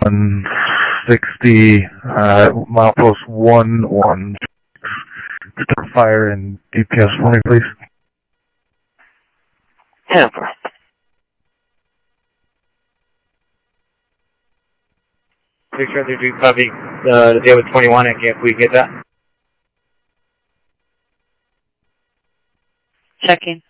160, milepost 116. Start fire and DPS for me, please. Hamper. Pretty sure they'd be probably the day with 21 if we get that. Checking.